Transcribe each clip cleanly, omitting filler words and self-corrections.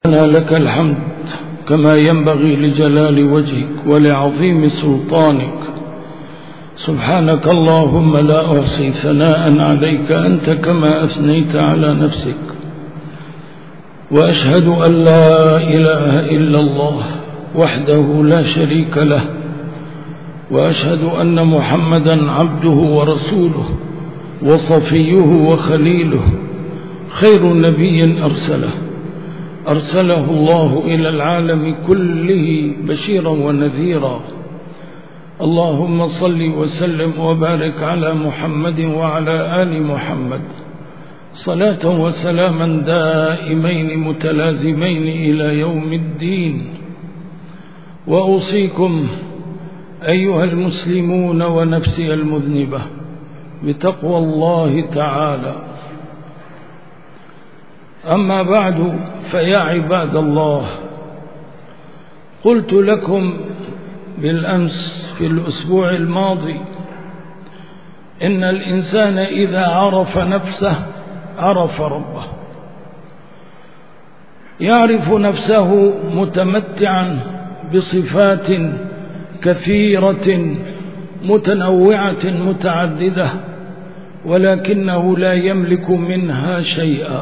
لك الحمد كما ينبغي لجلال وجهك ولعظيم سلطانك. سبحانك اللهم لا أحصي ثناء عليك أنت كما أثنيت على نفسك، وأشهد أن لا إله إلا الله وحده لا شريك له، وأشهد أن محمدا عبده ورسوله وصفيه وخليله، خير نبي أرسله الله إلى العالم كله بشيرا ونذيرا. اللهم صل وسلم وبارك على محمد وعلى آل محمد صلاة وسلاما دائمين متلازمين إلى يوم الدين. وأوصيكم أيها المسلمون ونفسي المذنبة بتقوى الله تعالى. أما بعد، فيا عباد الله، قلت لكم بالأمس في الأسبوع الماضي إن الإنسان إذا عرف نفسه عرف ربه. يعرف نفسه متمتعا بصفات كثيرة متنوعة متعددة، ولكنه لا يملك منها شيئا،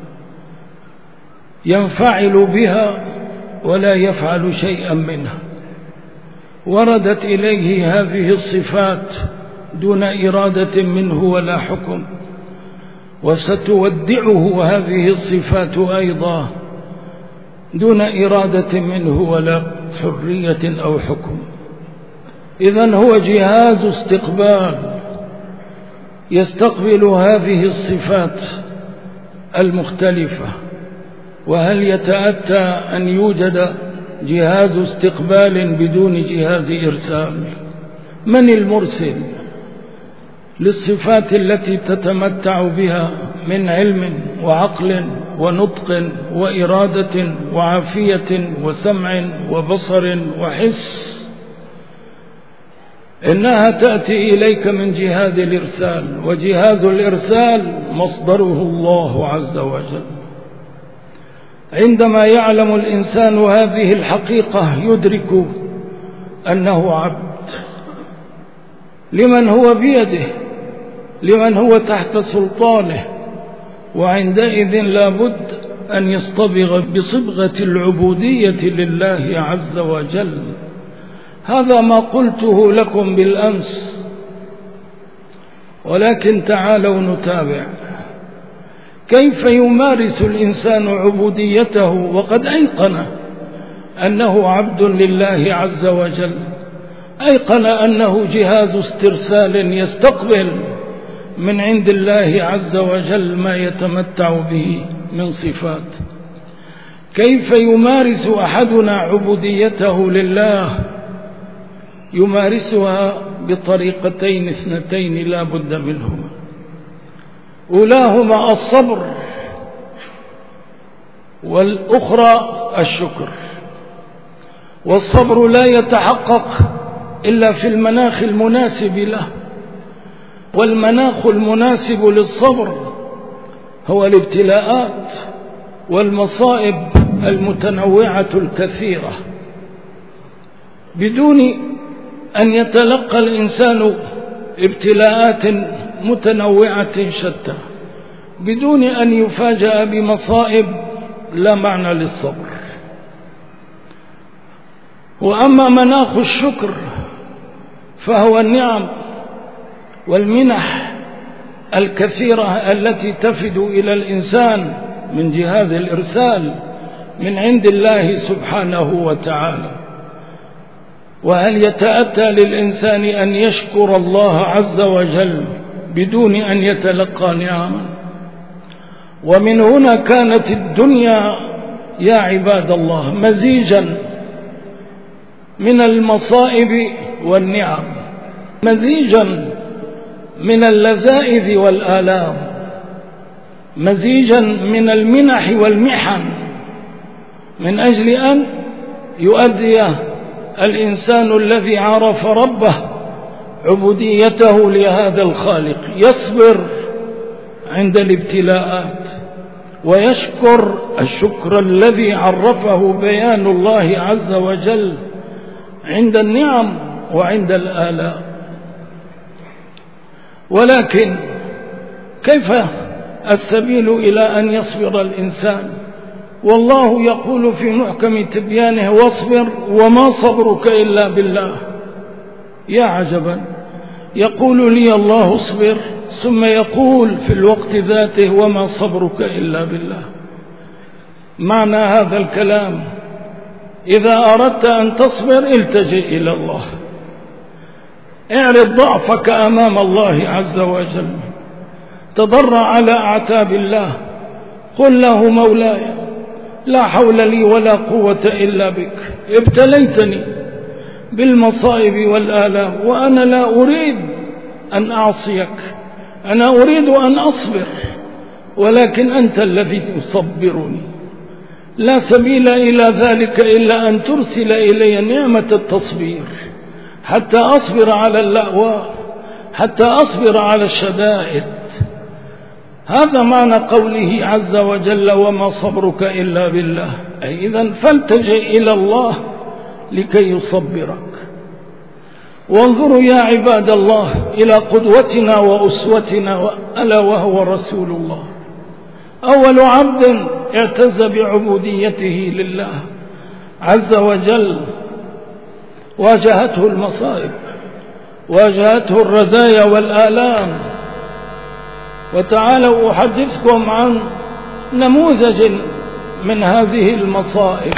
ينفعل بها ولا يفعل شيئا منها. وردت إليه هذه الصفات دون إرادة منه ولا حكم، وستودعه هذه الصفات أيضا دون إرادة منه ولا حرية أو حكم. إذن هو جهاز استقبال يستقبل هذه الصفات المختلفة. وهل يتأتى أن يوجد جهاز استقبال بدون جهاز إرسال؟ من المرسل للصفات التي تتمتع بها من علم وعقل ونطق وإرادة وعافية وسمع وبصر وحس؟ إنها تأتي إليك من جهاز الإرسال، وجهاز الإرسال مصدره الله عز وجل. عندما يعلم الإنسان هذه الحقيقة يدرك أنه عبد لمن هو بيده، لمن هو تحت سلطانه، وعندئذ لابد أن يصطبغ بصبغة العبودية لله عز وجل. هذا ما قلته لكم بالأمس، ولكن تعالوا نتابع كيف يمارس الإنسان عبوديته وقد أيقن أنه عبد لله عز وجل، أيقن أنه جهاز استرسال يستقبل من عند الله عز وجل ما يتمتع به من صفات. كيف يمارس أحدنا عبوديته لله؟ يمارسها بطريقتين اثنتين لا بد منهما. أولاهما الصبر، والأخرى الشكر. والصبر لا يتحقق إلا في المناخ المناسب له، والمناخ المناسب للصبر هو الابتلاءات والمصائب المتنوعة الكثيرة. بدون أن يتلقى الإنسان ابتلاءات متنوعة شتى، بدون أن يفاجأ بمصائب، لا معنى للصبر. وأما مناخ الشكر فهو النعم والمنح الكثيرة التي تفد إلى الإنسان من جهاز الإرسال من عند الله سبحانه وتعالى. وهل يتأتى للإنسان أن يشكر الله عز وجل بدون أن يتلقى نعما؟ ومن هنا كانت الدنيا يا عباد الله مزيجا من المصائب والنعم، مزيجا من اللذائذ والآلام، مزيجا من المنح والمحن، من أجل أن يؤدي الإنسان الذي عرف ربه عبوديته لهذا الخالق، يصبر عند الابتلاءات ويشكر الشكر الذي عرفه بيان الله عز وجل عند النعم وعند الآلاء. ولكن كيف السبيل إلى أن يصبر الإنسان؟ والله يقول في محكم تبيانه: واصبر وما صبرك إلا بالله. يا عجبا، يقول لي الله اصبر، ثم يقول في الوقت ذاته: وما صبرك إلا بالله. معنى هذا الكلام: إذا أردت أن تصبر التجئ إلى الله، اعرض ضعفك أمام الله عز وجل، تضرع على أعتاب الله، قل له: مولاي لا حول لي ولا قوة إلا بك، ابتليتني بالمصائب والآلام وأنا لا أريد أن أعصيك، أنا أريد أن أصبر، ولكن أنت الذي تصبرني. لا سبيل إلى ذلك إلا أن ترسل إلي نعمة التصبير حتى أصبر على اللأواء، حتى أصبر على الشدائد. هذا معنى قوله عز وجل: وما صبرك إلا بالله. أي إذن فالتجئ إلى الله لكي يصبرك. وانظروا يا عباد الله إلى قدوتنا وأسوتنا، ألا وهو رسول الله، أول عبد اعتز بعبوديته لله عز وجل. واجهته المصائب، واجهته الرزايا والآلام. وتعالوا أحدثكم عن نموذج من هذه المصائب.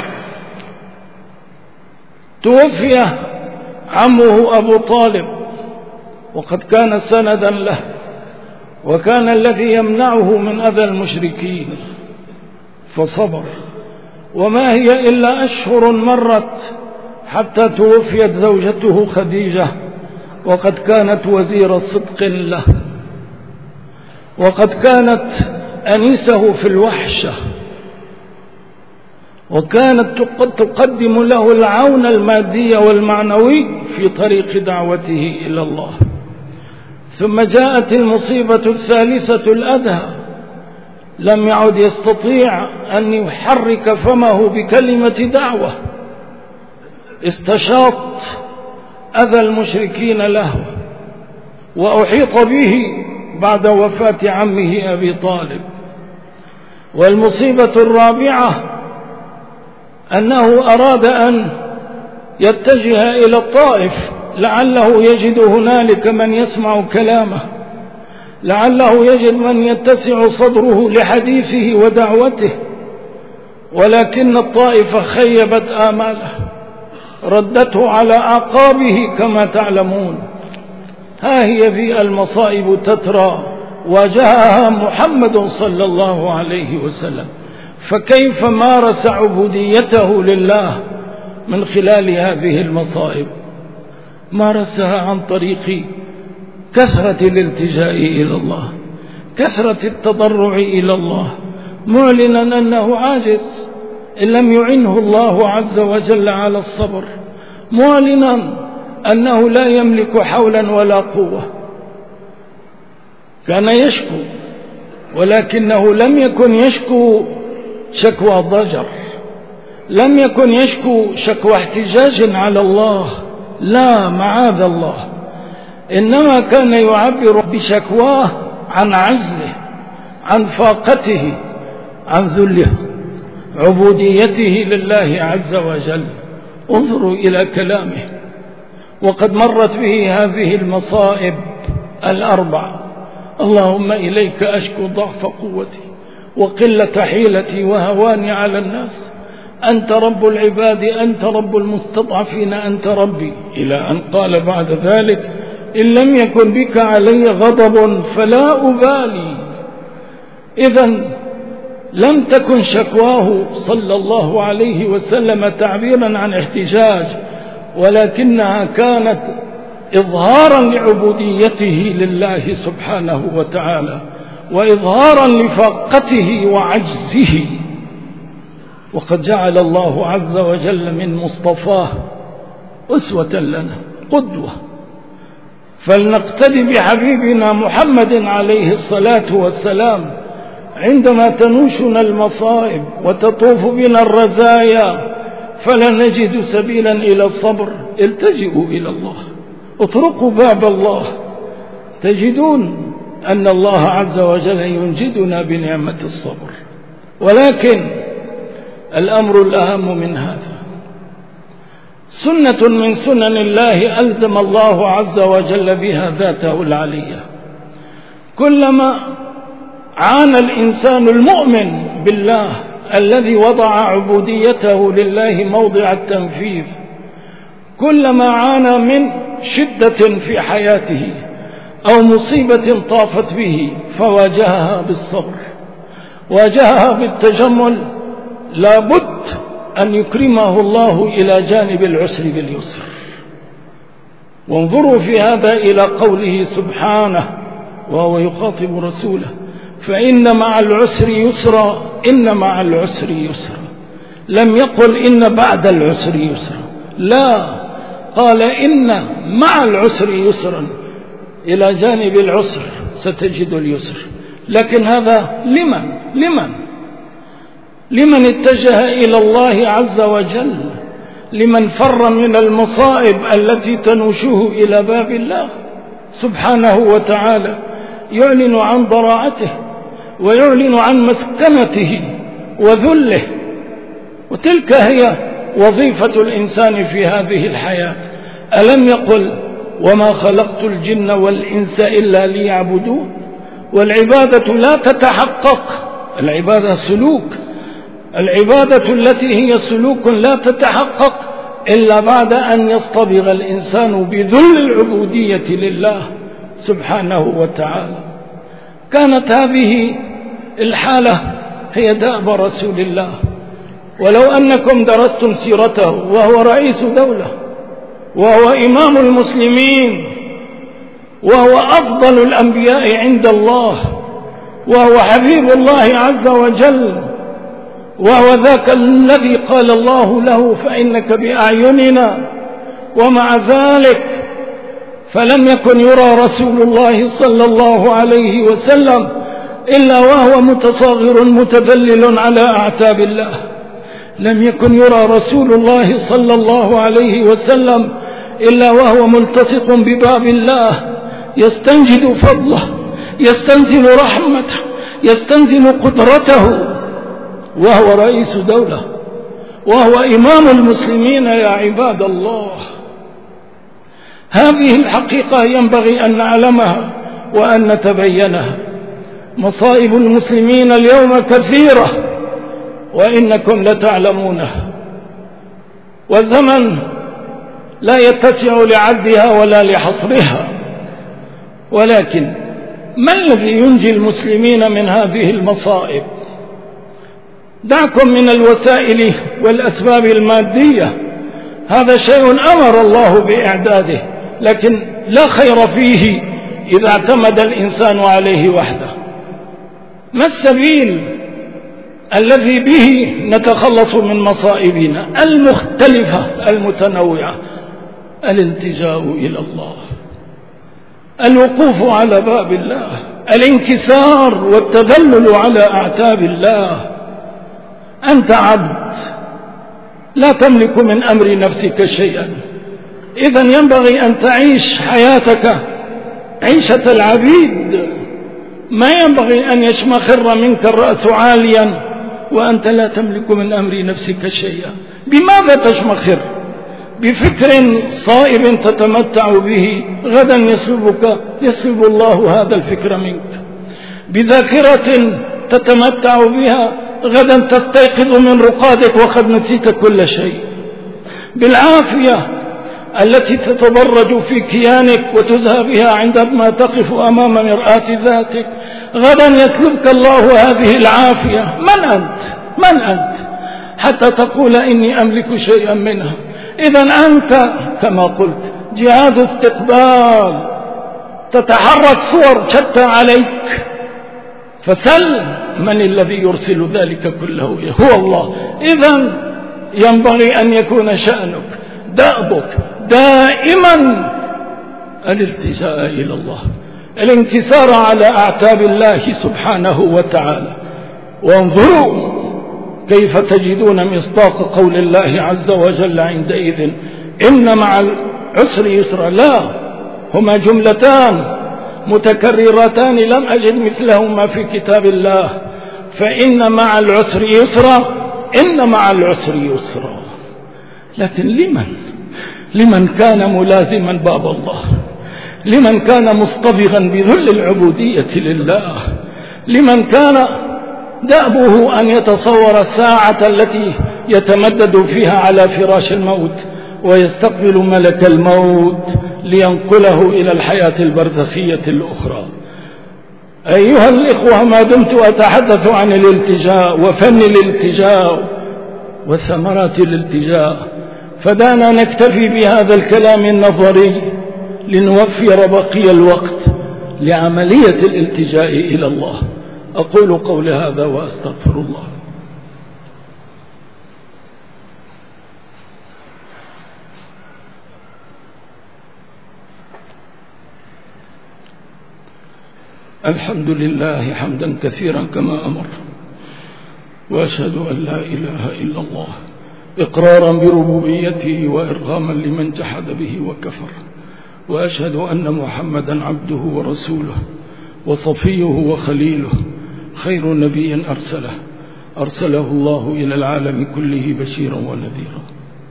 توفي عمه أبو طالب، وقد كان سندا له، وكان الذي يمنعه من أذى المشركين، فصبر. وما هي إلا أشهر مرت حتى توفيت زوجته خديجة، وقد كانت وزير صدق له، وقد كانت أنيسه في الوحشة، وكانت تقدم له العون المادي والمعنوي في طريق دعوته إلى الله. ثم جاءت المصيبة الثالثة الأدهى، لم يعد يستطيع أن يحرك فمه بكلمة دعوة، استشاط أذى المشركين له، وأحيط به بعد وفاة عمه أبي طالب. والمصيبة الرابعة أنه أراد أن يتجه إلى الطائف، لعله يجد هنالك من يسمع كلامه، لعله يجد من يتسع صدره لحديثه ودعوته. ولكن الطائف خيبت آماله، ردته على أعقابه كما تعلمون. ها هي ذي المصائب تترى، واجهها محمد صلى الله عليه وسلم، فكيف مارس عبوديته لله من خلال هذه المصائب؟ مارسها عن طريق كثرة الالتجاء إلى الله، كثرة التضرع إلى الله، معلنا أنه عاجز إن لم يعنه الله عز وجل على الصبر، معلنا أنه لا يملك حولا ولا قوة. كان يشكو، ولكنه لم يكن يشكو شكوى ضجر، لم يكن يشكو شكوى احتجاج على الله، لا معاذ الله، إنما كان يعبر بشكواه عن عجزه، عن فاقته، عن ذله، عبوديته لله عز وجل. انظروا إلى كلامه. وقد مرت به هذه المصائب الأربع: اللهم إليك أشكو ضعف قوتي وقلة حيلتي وهواني على الناس، أنت رب العباد، أنت رب المستضعفين، أنت ربي، إلى أن قال بعد ذلك: إن لم يكن بك علي غضب فلا أبالي. إذن لم تكن شكواه صلى الله عليه وسلم تعبيرا عن احتجاج، ولكنها كانت إظهارا لعبوديته لله سبحانه وتعالى، وإظهارا لفاقته وعجزه. وقد جعل الله عز وجل من مصطفاه أسوة لنا، قدوة، فلنقتدي بحبيبنا محمد عليه الصلاة والسلام عندما تنوشنا المصائب وتطوف بنا الرزايا فلا نجد سبيلا إلى الصبر، التجئوا إلى الله، اطرقوا باب الله، تجدون أن الله عز وجل ينجدنا بنعمة الصبر. ولكن الأمر الأهم من هذا، سنة من سنن الله ألزم الله عز وجل بها ذاته العلية. كلما عانى الإنسان المؤمن بالله الذي وضع عبوديته لله موضع التنفيذ، كلما عانى من شدة في حياته أو مصيبة طافت به فواجهها بالصبر، واجهها بالتجمل، لابد أن يكرمه الله إلى جانب العسر باليسر. وانظروا في هذا إلى قوله سبحانه وهو يخاطب رسوله: فإن مع العسر يسرا، إن مع العسر يسرا. لم يقل إن بعد العسر يسرا، لا، قال إن مع العسر يسرا، إلى جانب العسر ستجد اليسر. لكن هذا لمن اتجه إلى الله عز وجل، لمن فر من المصائب التي تنوشه إلى باب الله سبحانه وتعالى، يعلن عن ضراعته ويعلن عن مسكنته وذله. وتلك هي وظيفة الإنسان في هذه الحياة. ألم يقل: وما خلقت الجن والإنس إلا ليعبدون؟ والعبادة لا تتحقق، العبادة سلوك، العبادة التي هي سلوك لا تتحقق إلا بعد أن يصطبغ الإنسان بذل العبودية لله سبحانه وتعالى. كانت هذه الحالة هي دأب رسول الله. ولو أنكم درستم سيرته، وهو رئيس دولة، وهو إمام المسلمين، وهو أفضل الأنبياء عند الله، وهو حبيب الله عز وجل، وهو ذاك الذي قال الله له: فإنك بأعيننا. ومع ذلك فلم يكن يرى رسول الله صلى الله عليه وسلم إلا وهو متصاغر متذلل على أعتاب الله. لم يكن يرى رسول الله صلى الله عليه وسلم إلا وهو ملتصق بباب الله، يستنجد فضله، يستنزل رحمته، يستنزل قدرته، وهو رئيس دولة، وهو إمام المسلمين. يا عباد الله، هذه الحقيقة ينبغي أن نعلمها وأن نتبينها. مصائب المسلمين اليوم كثيرة وإنكم لتعلمونها، والزمن لا يتسع لعدها ولا لحصرها. ولكن ما الذي ينجي المسلمين من هذه المصائب؟ دعكم من الوسائل والأسباب المادية، هذا شيء أمر الله بإعداده، لكن لا خير فيه إذا اعتمد الإنسان عليه وحده. ما السبيل الذي به نتخلص من مصائبنا المختلفة المتنوعة؟ الالتجاء إلى الله، الوقوف على باب الله، الانكسار والتذلل على أعتاب الله. أنت عبد لا تملك من أمر نفسك شيئا، إذن ينبغي أن تعيش حياتك عيشة العبيد. ما ينبغي أن يشمخر منك الرأس عاليا وأنت لا تملك من أمر نفسك شيئا. بماذا تشمخر؟ بفكر صائب تتمتع به، غدا يسلب الله هذا الفكر منك. بذاكرة تتمتع بها، غدا تستيقظ من رقادك وقد نسيت كل شيء. بالعافية التي تتدرج في كيانك وتزهى بها عندما تقف أمام مرآة ذاتك، غدا يسلبك الله هذه العافية. من أنت حتى تقول إني أملك شيئا منها؟ إذن أنت كما قلت جهاز استقبال، تتحرك صور شتى عليك، فسل من الذي يرسل ذلك كله؟ هو الله. إذن ينبغي أن يكون شأنك دأبك دائما الالتجاء إلى الله، الانكسار على أعتاب الله سبحانه وتعالى. وانظروا كيف تجدون مصداق قول الله عز وجل عندئذ إن مع العسر يسرا. لا، هما جملتان متكررتان لم أجد مثلهما في كتاب الله. فإن مع العسر يسرا، إن مع العسر يسرا. لكن لمن كان ملازما باب الله، لمن كان مصطبغا بذل العبودية لله، لمن كان دأبه أن يتصور الساعة التي يتمدد فيها على فراش الموت ويستقبل ملك الموت لينقله إلى الحياة البرزخية الأخرى. أيها الإخوة، ما دمت أتحدث عن الالتجاء وفن الالتجاء وثمرات الالتجاء، فدعنا نكتفي بهذا الكلام النظري لنوفر بقي الوقت لعملية الالتجاء إلى الله. أقول قولي هذا وأستغفر الله. الحمد لله حمدا كثيرا كما أمر، وأشهد أن لا إله إلا الله إقرارا بربوبيته وإرغاما لمن جحد به وكفر، وأشهد أن محمدا عبده ورسوله وصفيه وخليله، خير نبي أرسله الله إلى العالم كله بشيرا ونذيرا.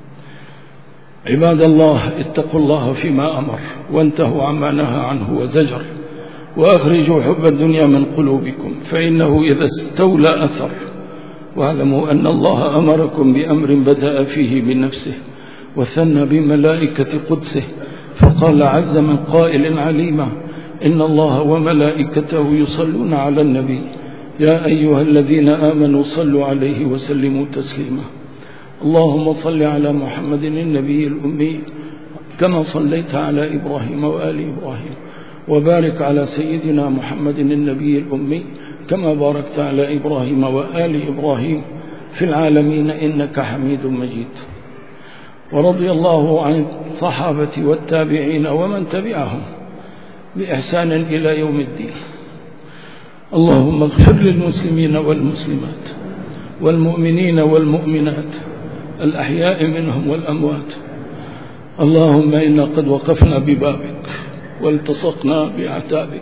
عباد الله، اتقوا الله فيما أمر وانتهوا عما نهى عنه وزجر، وأخرجوا حب الدنيا من قلوبكم فإنه إذا استولى أثر. واعلموا أن الله أمركم بأمر بدأ فيه بنفسه وثنى بملائكة قدسه، فقال عز من قائل عليما إن الله وملائكته يصلون على النبي يا أيها الذين آمنوا صلوا عليه وسلموا تسليما. اللهم صل على محمد النبي الأمي كما صليت على إبراهيم وآل إبراهيم، وبارك على سيدنا محمد النبي الأمي كما باركت على إبراهيم وآل إبراهيم في العالمين إنك حميد مجيد. ورضي الله عن الصحابة والتابعين ومن تبعهم بإحسان إلى يوم الدين. اللهم اغفر للمسلمين والمسلمات والمؤمنين والمؤمنات الأحياء منهم والأموات. اللهم إنا قد وقفنا ببابك والتصقنا بعتابك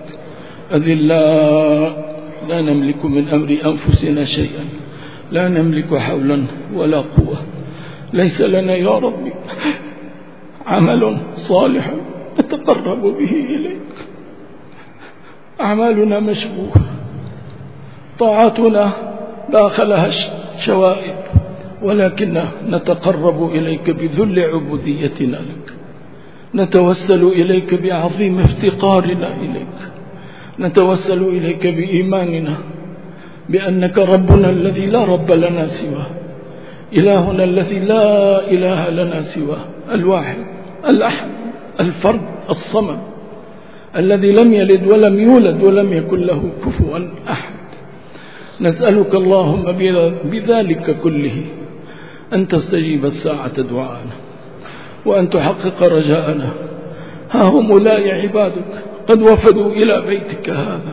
أذلاء لا نملك من أمر أنفسنا شيئا، لا نملك حولا ولا قوة، ليس لنا يا ربي عمل صالح نتقرب به إليك، أعمالنا مشبوهة، طاعتنا داخلها شوائب، ولكن نتقرب إليك بذل عبوديتنا لك، نتوسل إليك بعظيم افتقارنا إليك، نتوسل إليك بإيماننا بأنك ربنا الذي لا رب لنا سواه، إلهنا الذي لا إله لنا سواه، الواحد الأحد الفرد الصمد الذي لم يلد ولم يولد ولم يكن له كفوا أحد. نسألك اللهم بذلك كله أن تستجيب الساعة دعاءنا وأن تحقق رجاءنا. ها هم أولئك عبادك قد وفدوا إلى بيتك هذا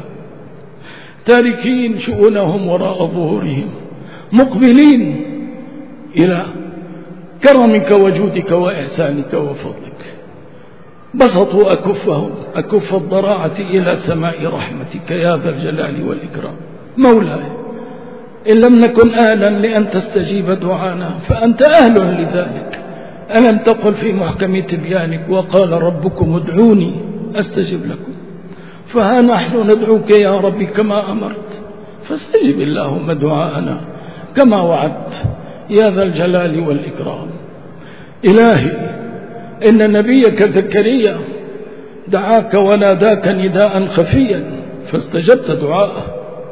تاركين شؤونهم وراء ظهورهم، مقبلين إلى كرمك وجودك وإحسانك وفضلك، بسطوا أكفهم أكف الضراعة إلى سماء رحمتك يا ذا الجلال والإكرام. مولاي، إن لم نكن أهلا لأن تستجيب دعانا فأنت أهل لذلك. ألم تقل في محكم تبيانك وقال ربكم ادعوني أستجب لكم؟ فها نحن ندعوك يا ربي كما أمرت، فاستجب اللهم دعاءنا كما وعدت يا ذا الجلال والإكرام. إلهي، إن نبيك زكريا دعاك وناداك نداء خفيا فاستجبت دعاءه،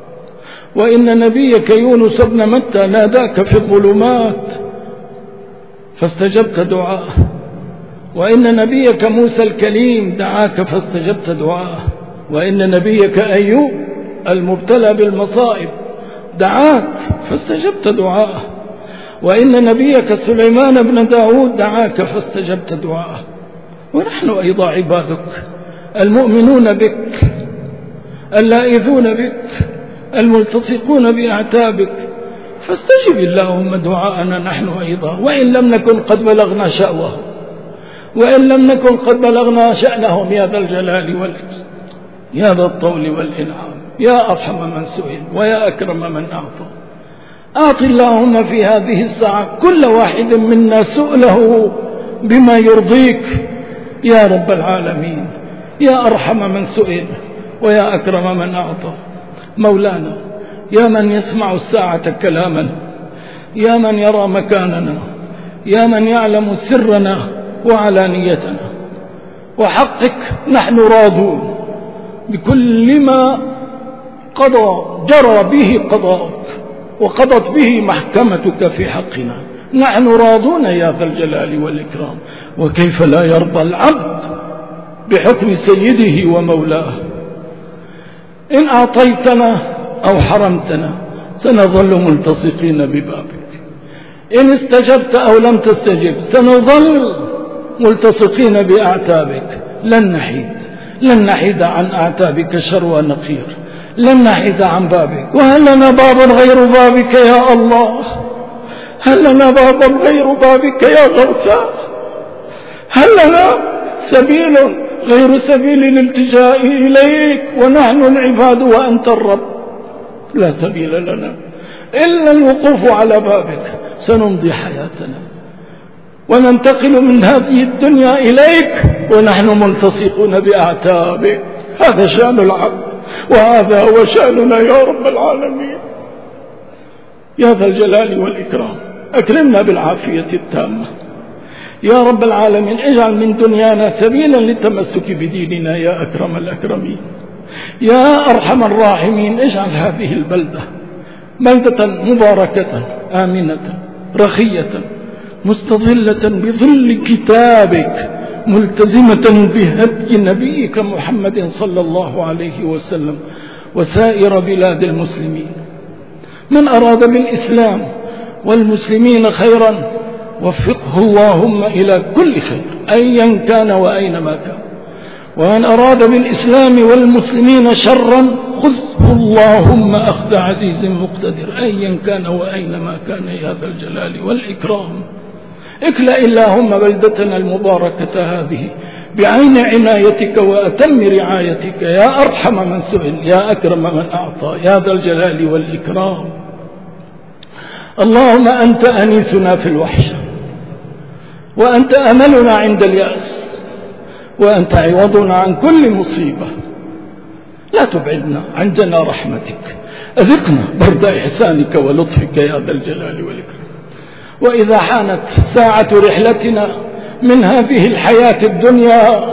وإن نبيك يونس بن متى ناداك في الظلمات فاستجبت دعاءه، وإن نبيك موسى الكليم دعاك فاستجبت دعاءه، وإن نبيك أيوب المبتلى بالمصائب دعاك فاستجبت دعاءه، وإن نبيك سليمان بن داود دعاك فاستجبت دعاءه. ونحن أيضا عبادك المؤمنون بك اللاذون بك الملتصقون بأعتابك، فاستجب اللهم دعاءنا نحن أيضا، وإن لم نكن قد بلغنا شأوه، وإن لم نكن قد بلغنا شأنهم يا ذا الجلال والإكرام، يا ذا الطول والإنعام، يا أرحم من سئل ويا أكرم من أعطى. أعط اللهم في هذه الساعة كل واحد منا سؤله بما يرضيك يا رب العالمين، يا أرحم من سئل ويا أكرم من أعطى. مولانا يا من يسمع الساعة كلامنا، يا من يرى مكاننا، يا من يعلم سرنا وعلانيتنا، وحقك نحن راضون بكل ما جرى به قضاءك وقضت به محكمتك في حقنا، نحن راضون يا ذا الجلال والإكرام. وكيف لا يرضى العبد بحكم سيده ومولاه؟ إن أعطيتنا أو حرمتنا سنظل ملتصقين ببابك، إن استجبت أو لم تستجب سنظل ملتصقين بأعتابك، لن نحيد عن أعتابك شروى نقير، لن نحيد عن بابك. وهل لنا باب غير بابك يا الله؟ هل لنا باب غير بابك يا غوثا؟ هل لنا سبيل غير سبيل الالتجاء إليك ونحن العباد وأنت الرب؟ لا سبيل لنا إلا الوقوف على بابك. سنمضي حياتنا وننتقل من هذه الدنيا إليك ونحن ملتصقون بأعتابك. هذا شأن العبد وهذا هو شأننا يا رب العالمين. يا ذا الجلال والإكرام أكرمنا بالعافية التامة يا رب العالمين. اجعل من دنيانا سبيلا للتمسك بديننا يا أكرم الأكرمين، يا أرحم الراحمين. اجعل هذه البلدة بلدة مباركة آمنة رخية مستظلة بظل كتابك، ملتزمة بهدي نبيك محمد صلى الله عليه وسلم وسائر بلاد المسلمين. من أراد بالإسلام والمسلمين خيرا وفقه اللهم إلى كل خير أيا كان وأينما كان، ومن أراد بالإسلام والمسلمين شرا خذه اللهم أخذ عزيز مقتدر أيا كان وأينما كان يا ذا الجلال والإكرام. اكلأ اللهم بلدتنا المباركة هذه بعين عنايتك وأتم رعايتك يا أرحم من سئل يا أكرم من أعطى يا ذا الجلال والإكرام. اللهم أنت أنيسنا في الوحشة، وأنت أملنا عند اليأس، وأنت عوضنا عن كل مصيبة. لا تبعدنا عن جنى رحمتك، أذقنا برد إحسانك ولطفك يا ذا الجلال والإكرام. وإذا حانت ساعة رحلتنا من هذه الحياة الدنيا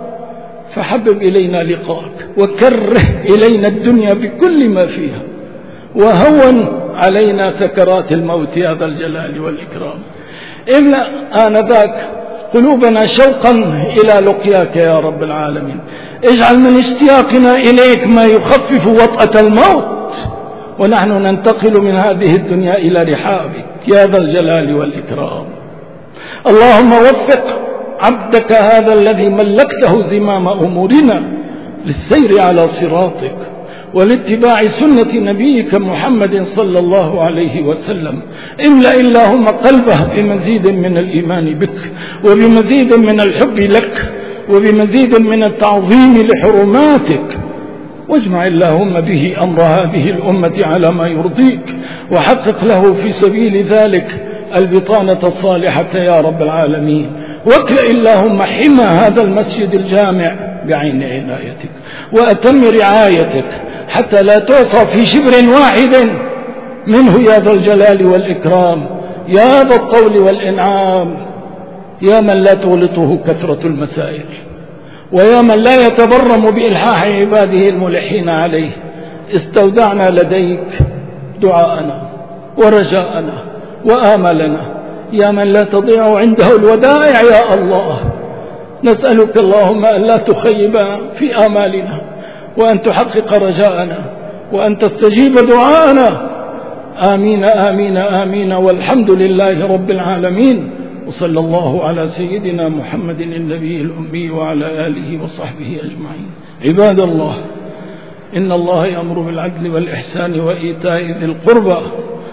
فحبب إلينا لقاءك وكره إلينا الدنيا بكل ما فيها، وهون علينا سكرات الموت يا ذا الجلال والإكرام. إملأ آنذاك قلوبنا شوقا إلى لقياك يا رب العالمين. اجعل من اشتياقنا إليك ما يخفف وطأة الموت ونحن ننتقل من هذه الدنيا إلى رحابك يا ذا الجلال والإكرام. اللهم وفق عبدك هذا الذي ملكته زمام أمورنا للسير على صراطك ولاتباع سنة نبيك محمد صلى الله عليه وسلم. املأ اللهم قلبه بمزيد من الإيمان بك وبمزيد من الحب لك وبمزيد من التعظيم لحرماتك، واجمع اللهم به أمر هذه الأمة على ما يرضيك، وحقق له في سبيل ذلك البطانة الصالحة يا رب العالمين. واكلأ اللهم حمى هذا المسجد الجامع بعين عنايتك وأتم رعايتك حتى لا تعصى في شبر واحد منه يا ذا الجلال والإكرام، يا ذا الطول والإنعام، يا من لا تغلطه كثرة المسائل، ويا من لا يتبرم بإلحاح عباده الملحين عليه. استودعنا لديك دعاءنا ورجاءنا وآملنا يا من لا تضيع عنده الودائع يا الله. نسألك اللهم أن لا تخيب في آمالنا، وأن تحقق رجاءنا، وأن تستجيب دعاءنا. آمين آمين آمين، والحمد لله رب العالمين. وصلى الله على سيدنا محمد النبي الأمي وعلى آله وصحبه أجمعين. عباد الله، إن الله يأمر بالعدل والإحسان وإيتاء ذي القربى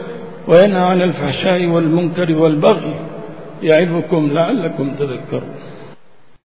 وينهى عن الفحشاء والمنكر والبغي يعظكم لعلكم تذكرون.